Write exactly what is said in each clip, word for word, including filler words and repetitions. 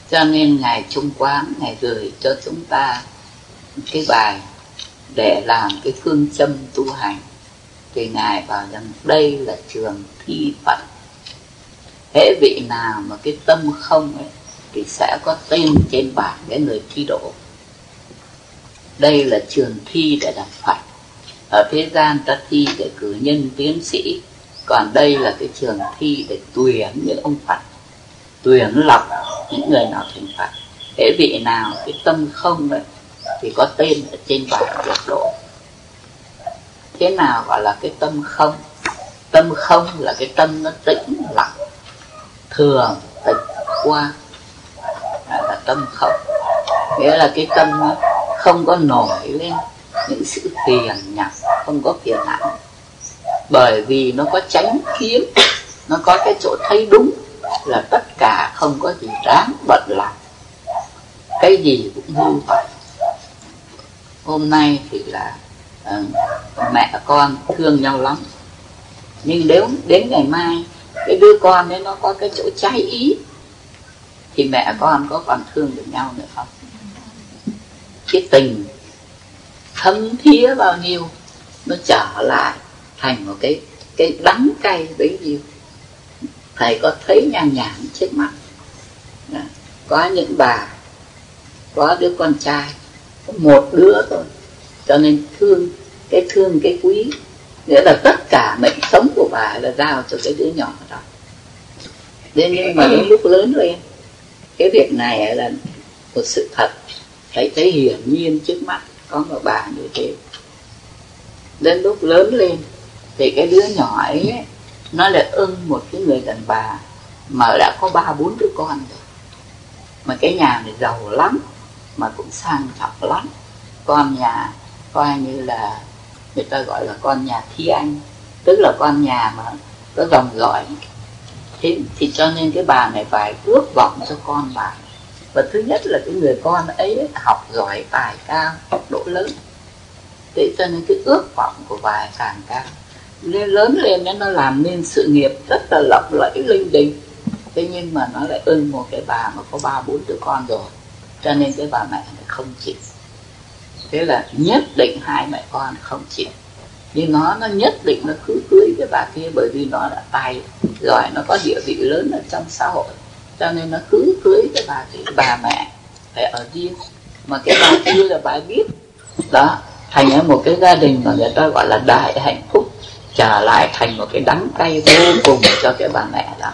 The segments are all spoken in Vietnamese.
Cho nên Ngài Trung Quán, Ngài gửi cho chúng ta cái bài để làm cái phương châm tu hành. Thì Ngài bảo rằng đây là trường thi Phật. Hễ vị nào mà cái tâm không ấy, thì sẽ có tên trên bảng cái người thi đỗ. Đây là trường thi để đặt Phật. Ở thế gian ta thi để cử nhân tiến sĩ, còn đây là cái trường thi để tuyển những ông Phật, tuyển lọc những người nào thành Phật. Hễ vị nào cái tâm không ấy, thì có tên ở trên bảng được đỗ. Thế nào gọi là cái tâm không? Tâm không là cái tâm nó tĩnh lặng, thường tịch qua, là tâm không. Nghĩa là cái tâm nó không có nổi lên những sự phiền nhọc, không có phiền não. Bởi vì nó có chánh kiến, nó có cái chỗ thấy đúng là tất cả không có gì đáng bận lòng, cái gì cũng như vậy. Hôm nay thì là uh, mẹ con thương nhau lắm, nhưng nếu đến ngày mai cái đứa con ấy nó có cái chỗ trái ý, thì mẹ con có còn thương được nhau nữa không? Cái tình thấm thía bao nhiêu nó trở lại thành một cái cái đắng cay bấy nhiêu. Thầy có thấy nhan nhản trước mắt. Đó. Có những bà có đứa con trai, có một đứa thôi, cho nên thương cái thương cái quý, nghĩa là tất cả mệnh sống của bà là giao cho cái đứa nhỏ đó. Thế nhưng mà đến lúc lớn lên, cái việc này là một sự thật, thấy thấy hiển nhiên trước mắt có một bà như thế. Đến lúc lớn lên thì cái đứa nhỏ ấy, nó lại ưng một cái người đàn bà mà đã có ba bốn đứa con rồi, mà cái nhà này giàu lắm, mà cũng sang trọng lắm. Con nhà coi như là người ta gọi là con nhà thi anh, tức là con nhà mà có dòng dõi. Thế thì cho nên cái bà này phải ước vọng cho con bà. Và thứ nhất là cái người con ấy học giỏi, tài cao, tốc độ lớn. Thế cho nên cái ước vọng của bà càng cao. Nên lớn lên nó làm nên sự nghiệp rất là lộng lẫy linh đình. Thế nhưng mà nó lại ưng một cái bà mà có ba bốn đứa con rồi, cho nên cái bà mẹ này không chịu. Thế là nhất định hai mẹ con không chịu. Nhưng nó nó nhất định nó cứ cưới cái bà kia, bởi vì nó đã tài giỏi, nó có địa vị lớn ở trong xã hội, cho nên nó cứ cưới cái bà kia. Bà mẹ phải ở riêng, mà cái bà kia là bà biết đó, thành ở một cái gia đình mà người ta gọi là đại hạnh phúc, trở lại thành một cái đắng cay vô cùng cho cái bà mẹ đó.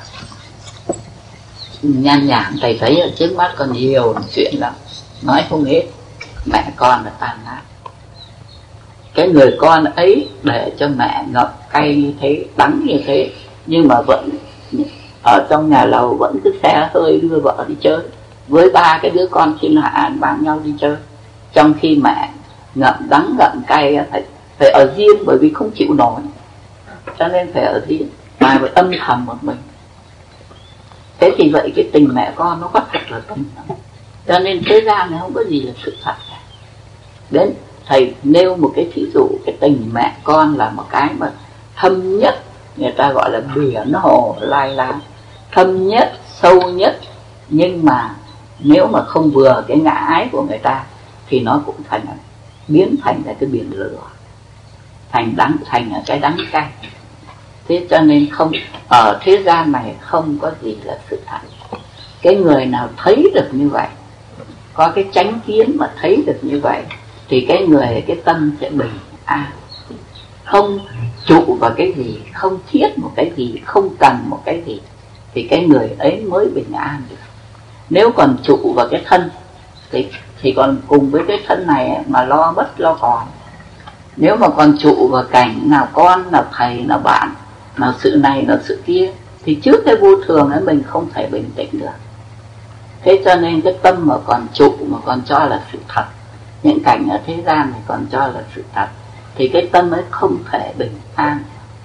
Nhan nhản thầy thấy ở trước mắt còn nhiều chuyện lắm, nói không hết. Mẹ con là tan nát. Cái người con ấy để cho mẹ ngậm cay như thế, đắng như thế, nhưng mà vẫn ở trong nhà lầu vẫn cứ xe hơi đưa vợ đi chơi, với ba cái đứa con trên Hạ An bán nhau đi chơi. Trong khi mẹ ngậm đắng ngậm cay phải, phải ở riêng, bởi vì không chịu nổi, cho nên phải ở riêng, mà phải âm thầm một mình. Thế thì vậy cái tình mẹ con nó có thật là tình lắm. Cho nên thế gian này không có gì là sự thật cả. Đến thầy nêu một cái thí dụ, cái tình mẹ con là một cái mà thâm nhất, người ta gọi là biển hồ lai láng, thâm nhất, sâu nhất. Nhưng mà nếu mà không vừa cái ngã ái của người ta thì nó cũng thành biến thành là cái biển lửa, thành đắng, thành cái đắng cay. Thế cho nên không, ở thế gian này không có gì là sự thật. Cái người nào thấy được như vậy, có cái chánh kiến mà thấy được như vậy, thì cái người, cái tâm sẽ bình an, không trụ vào cái gì, không thiết một cái gì, không cần một cái gì, thì cái người ấy mới bình an được. Nếu còn trụ vào cái thân thì, thì còn cùng với cái thân này mà lo bất lo còn. Nếu mà còn trụ vào cảnh nào con, nào thầy, nào bạn, nào sự này, nào sự kia, thì trước cái vô thường ấy mình không thể bình tĩnh được. Thế cho nên cái tâm mà còn trụ, mà còn cho là sự thật, những cảnh ở thế gian này còn cho là sự thật, thì cái tâm ấy không thể bình an.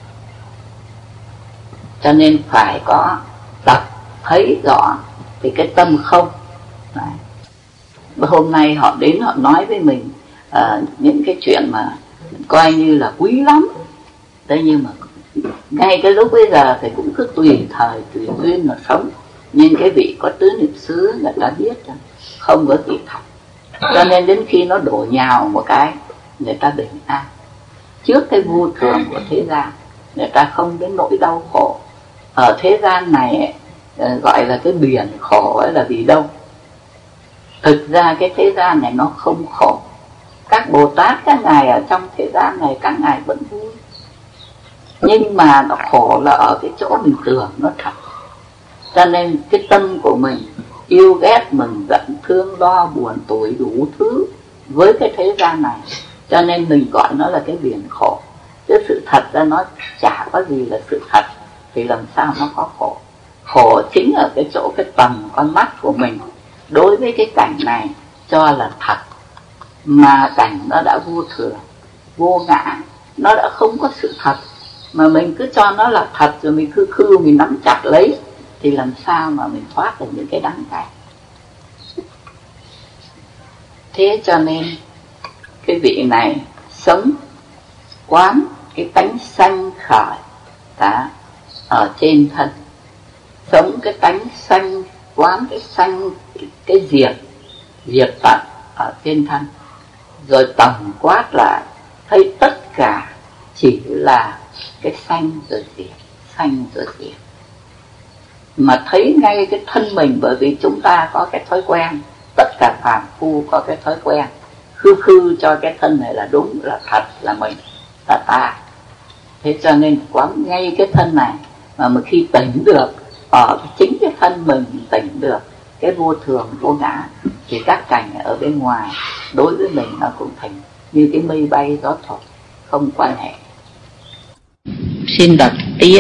Cho nên phải có tập thấy rõ thì cái tâm không. Đấy. Hôm nay họ đến họ nói với mình uh, những cái chuyện mà coi như là quý lắm. Thế nhưng mà ngay cái lúc bây giờ thì cũng cứ tùy thời tùy duyên mà sống. Nhưng cái vị có tứ niệm xứ người ta biết rằng không có gì thật, cho nên đến khi nó đổ nhào một cái, người ta bình an. Trước cái vô thường của thế gian, người ta không đến nỗi đau khổ. Ở thế gian này gọi là cái biển khổ ấy là vì đâu? Thực ra cái thế gian này nó không khổ. Các Bồ Tát, các ngài ở trong thế gian này, các ngài vẫn vui. Nhưng mà nó khổ là ở cái chỗ mình tưởng nó thật. Cho nên cái tâm của mình yêu ghét, mừng giận, thương lo, buồn tủi đủ thứ với cái thế gian này, cho nên mình gọi nó là cái biển khổ. Chứ sự thật ra nó chả có gì là sự thật, thì làm sao nó có khổ. Khổ chính ở cái chỗ cái tầm con mắt của mình đối với cái cảnh này cho là thật, mà cảnh nó đã vô thường, vô ngã, nó đã không có sự thật, mà mình cứ cho nó là thật rồi mình khư khư mình nắm chặt lấy, thì làm sao mà mình thoát được những cái đắng cay. Thế cho nên cái vị này sống quán cái tánh sanh khởi đã ở trên thân, sống cái tánh sanh, quán cái sanh, cái, cái diệt diệt tận ở trên thân, rồi tổng quát lại thấy tất cả chỉ là cái sanh rồi diệt, sanh rồi diệt. Mà thấy ngay cái thân mình, bởi vì chúng ta có cái thói quen, tất cả phàm phu có cái thói quen khư khư cho cái thân này là đúng, là thật, là mình, là ta. Thế cho nên quán ngay cái thân này, mà một khi tỉnh được ở chính cái thân mình, tỉnh được cái vô thường, vô ngã, thì các cảnh ở bên ngoài đối với mình nó cũng thành như cái mây bay gió thổi, không quan hệ. Xin đọc tiếp.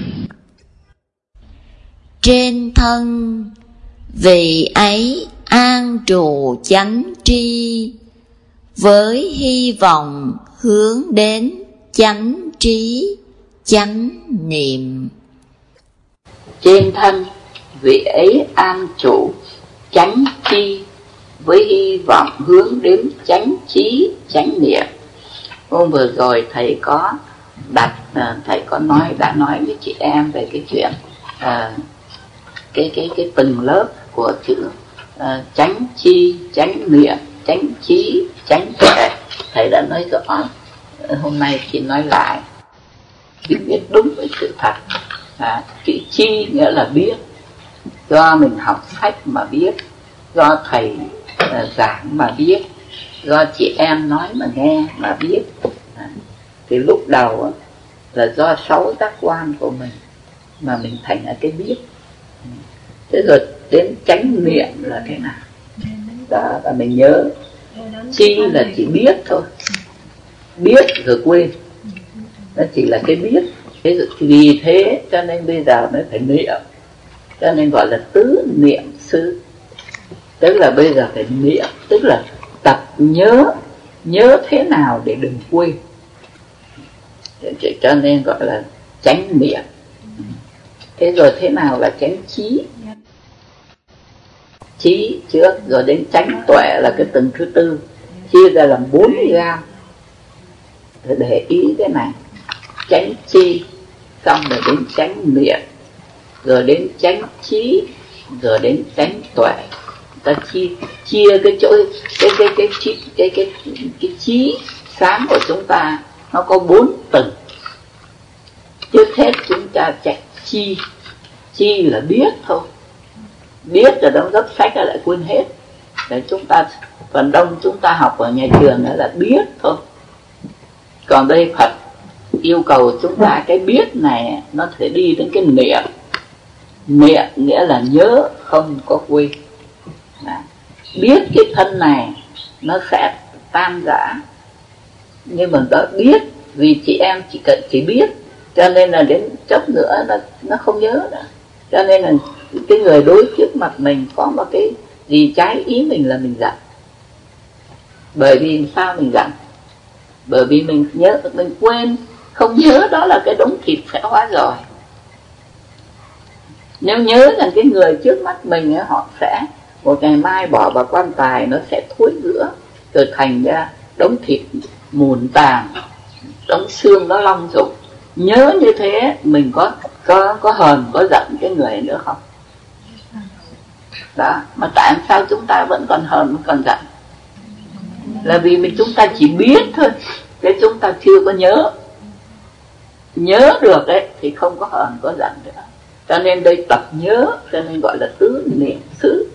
Trên thân vị ấy an trụ chánh tri, với hy vọng hướng đến chánh trí, chánh niệm. Trên thân vị ấy an trụ chánh tri, với hy vọng hướng đến chánh trí, chánh niệm. Hôm vừa rồi thầy có đặt, thầy có nói, đã nói với chị em về cái chuyện à, cái cái cái từng lớp của chữ à, chánh chi, chánh niệm, chánh trí, chánh tuệ. Thầy đã nói rõ, hôm nay chị nói lại chỉ biết đúng với sự thật. À, chữ chi nghĩa là biết, do mình học sách mà biết, do thầy à, giảng mà biết, do chị em nói mà nghe mà biết. À, thì lúc đầu là do sáu giác quan của mình mà mình thành ở cái biết. Thế rồi đến chánh niệm là thế nào? Đó là mình nhớ. Chi là chỉ biết thôi, biết rồi quên, nó chỉ là cái biết. Thế rồi, vì thế cho nên bây giờ mới phải niệm, cho nên gọi là tứ niệm xứ. Tức là bây giờ phải niệm, tức là tập nhớ, nhớ thế nào để đừng quên. Cho nên gọi là chánh niệm. Thế rồi thế nào là chánh trí? Trí trước, rồi đến chánh tuệ là cái tầng thứ tư, chia ra làm bốn gam. Để ý cái này, chánh chi, xong rồi đến chánh niệm, rồi đến chánh trí, rồi đến chánh tuệ. Ta chia chia cái chỗ cái cái cái cái cái cái, cái, cái trí sáng của chúng ta nó có bốn tầng. Trước hết chúng ta chạy chi, chi là biết thôi, biết rồi đóng gấp sách là lại quên hết. Để chúng ta phần đông chúng ta học ở nhà trường là biết thôi. Còn đây Phật yêu cầu chúng ta cái biết này nó sẽ đi đến cái niệm. Niệm nghĩa là nhớ không có quên. Đó. Biết cái thân này nó sẽ tan rã, nhưng mà đó biết vì chị em chỉ cần chỉ biết, cho nên là đến chốc nữa nó nó không nhớ nữa. Cho nên là cái người đối trước mặt mình có một cái gì trái ý mình là mình giận. Bởi vì sao mình giận? Bởi vì mình nhớ, mình quên, không nhớ đó là cái đống thịt sẽ hóa rồi. Nếu nhớ rằng cái người trước mắt mình ấy, họ sẽ một ngày mai bỏ vào quan tài, nó sẽ thối rữa rồi thành ra đống thịt mùn tàn, đống xương nó long rụng. Nhớ như thế mình có có có hờn, có giận cái người nữa không? Đó, mà tại sao chúng ta vẫn còn hờn vẫn còn giận? Là vì mình chúng ta chỉ biết thôi, chứ chúng ta chưa có nhớ. Nhớ được đấy thì không có hờn có giận nữa. Cho nên đây tập nhớ, cho nên gọi là tứ niệm xứ.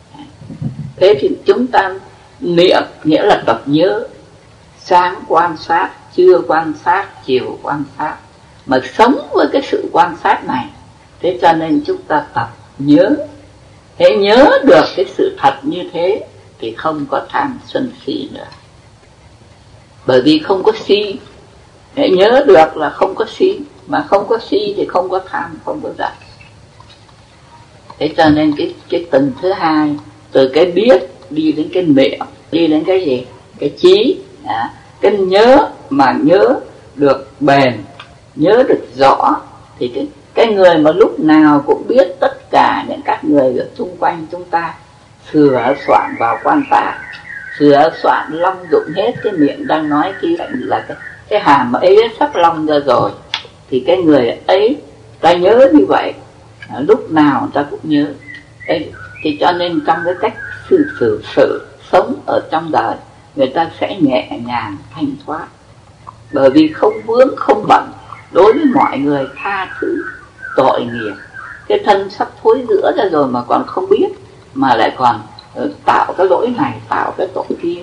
Thế thì chúng ta niệm nghĩa là tập nhớ. Sáng quan sát, trưa quan sát, chiều quan sát, mà sống với cái sự quan sát này. Thế cho nên chúng ta tập nhớ. Thế nhớ được cái sự thật như thế thì không có tham sân si nữa. Bởi vì không có si. Thế nhớ được là không có si. Mà không có si thì không có tham, không có giận. Thế cho nên cái, cái tầng thứ hai, từ cái biết đi đến cái niệm, đi đến cái gì? Cái trí. À, cái nhớ mà nhớ được bền, nhớ được rõ, thì cái, cái người mà lúc nào cũng biết tất cả những các người ở xung quanh chúng ta sửa soạn vào quan sát, sửa soạn long dụng hết cái miệng đang nói kia là cái, cái hàm ấy sắp long ra rồi, thì cái người ấy ta nhớ như vậy, à, lúc nào ta cũng nhớ. Đấy, thì cho nên trong cái cách xử xử sự sống ở trong đời, người ta sẽ nhẹ nhàng thanh thoát, bởi vì không vướng không bận, đối với mọi người tha thứ tội nghiệp. Cái thân sắp thối rữa ra rồi mà còn không biết, mà lại còn uh, tạo cái lỗi này, tạo cái tội kia.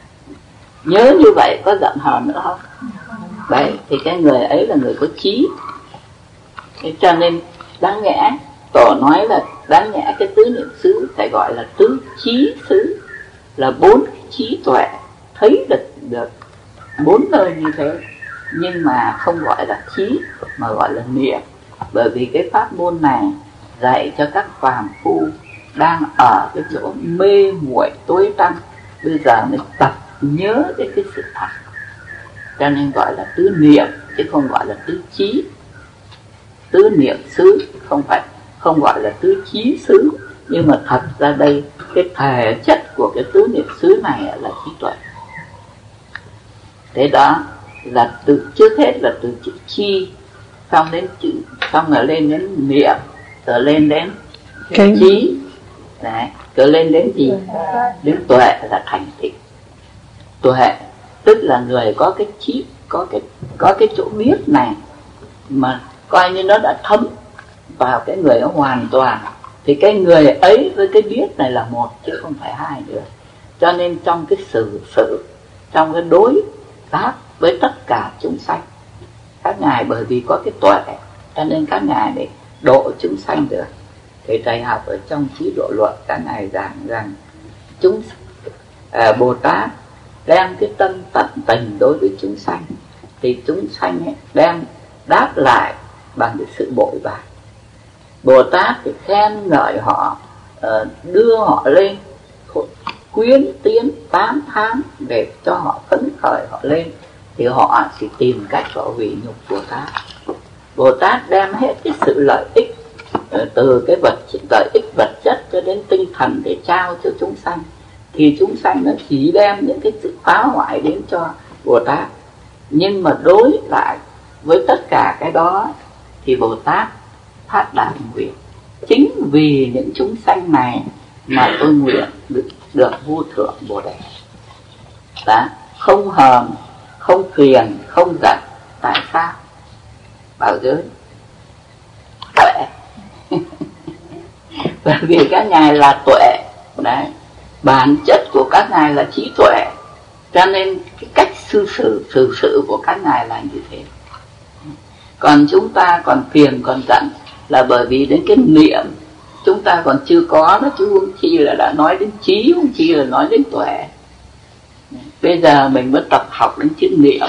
Nhớ như vậy có giận hờn nữa không? Đấy, thì cái người ấy là người có trí. Thế cho nên đáng nhẽ Tổ nói là đáng nhẽ cái tứ niệm xứ phải gọi là tứ trí xứ, là bốn trí tuệ thấy được được bốn nơi như thế, nhưng mà không gọi là trí mà gọi là niệm. Bởi vì cái pháp môn này dạy cho các phàm phu đang ở cái chỗ mê muội tối tăm, bây giờ mới tập nhớ đến cái sự thật, cho nên gọi là tứ niệm chứ không gọi là tứ trí. Tứ niệm xứ không phải, không gọi là tứ trí xứ, nhưng mà thật ra đây cái thể chất của cái tứ niệm xứ này là trí tuệ. Thế đó là từ trước hết là từ chữ chi, xong đến chữ, xong rồi lên đến niệm, rồi lên đến cái trí, đấy, rồi lên đến gì? Đến tuệ là thành tựu. Tuệ tức là người có cái trí, có cái có cái chỗ biết này mà coi như nó đã thấm vào cái người nó hoàn toàn, thì cái người ấy với cái biết này là một chứ không phải hai nữa. Cho nên trong cái xử sự, trong cái đối tác với tất cả chúng sanh, các ngài bởi vì có cái tuệ cho nên các ngài để độ chúng sanh được. Thì thầy học ở trong Trí Độ Luận, các ngài giảng rằng chúng à, Bồ Tát đem cái tâm tận tình đối với chúng sanh, thì chúng sanh ấy đem đáp lại bằng cái sự bội bạc. Bồ Tát thì khen ngợi họ, đưa họ lên, quyến tiến tám tháng để cho họ phấn khởi họ lên, thì họ chỉ tìm cách họ hủy nhục Bồ Tát. Bồ Tát đem hết cái sự lợi ích, từ cái vật lợi ích vật chất cho đến tinh thần để trao cho chúng sanh, thì chúng sanh nó chỉ đem những cái sự phá hoại đến cho Bồ Tát. Nhưng mà đối lại với tất cả cái đó thì Bồ Tát phát đại nguyện, chính vì những chúng sanh này mà tôi nguyện được, được vô thượng Bồ Đề. Đó, không hờn, không phiền, không giận. Tại sao? Bảo giới tuệ. Bởi vì các ngài là tuệ. Đấy, bản chất của các ngài là trí tuệ, cho nên cái cách xử sự xử sự của các ngài là như thế. Còn chúng ta còn phiền còn giận là bởi vì đến cái niệm chúng ta còn chưa có nó, chứ huống chi là đã nói đến trí, huống chi là nói đến tuệ. Bây giờ mình mới tập học đến chữ niệm,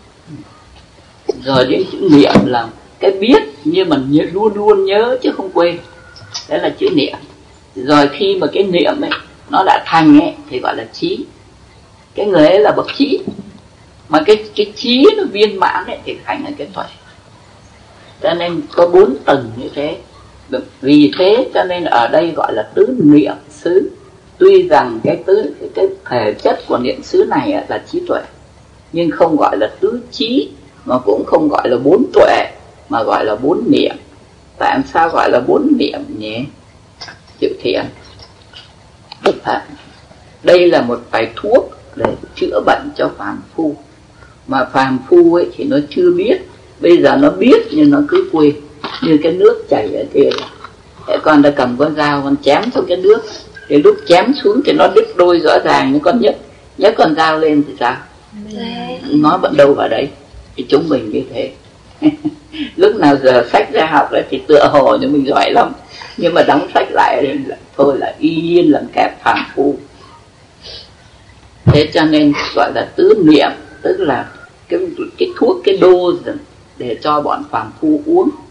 rồi đến chữ niệm là cái biết nhưng mà nhớ, luôn luôn nhớ chứ không quên. Đấy là chữ niệm. Rồi khi mà cái niệm ấy nó đã thành ấy thì gọi là trí. Cái người ấy là bậc trí, mà cái cái trí nó viên mãn ấy thì thành là cái tuệ. Cho nên có bốn tầng như thế. Vì thế cho nên ở đây gọi là tứ niệm xứ. Tuy rằng cái tứ cái, cái thể chất của niệm xứ này là trí tuệ, nhưng không gọi là tứ trí, mà cũng không gọi là bốn tuệ, mà gọi là bốn niệm. Tại sao gọi là bốn niệm nhỉ? Chịu thiện. Đây là một bài thuốc để chữa bệnh cho phàm phu. Mà phàm phu ấy thì nó chưa biết. Bây giờ nó biết nhưng nó cứ quên. Như cái nước chảy ở kia. Thế con đã cầm con dao con chém xuống cái nước. Thì lúc chém xuống thì nó đứt đôi rõ ràng. Nhưng con nhấc nhấc con dao lên thì sao? Nó vẫn đâu vào đấy. Thì chúng mình như thế. Lúc nào giờ sách ra học ấy, thì tựa hồ như mình giỏi lắm. Nhưng mà đóng sách lại thì thôi là y nhiên làm kẹp phàm phu. Thế cho nên gọi là tứ niệm, tức là cái, cái thuốc, cái đô để cho bọn phàm phu uống.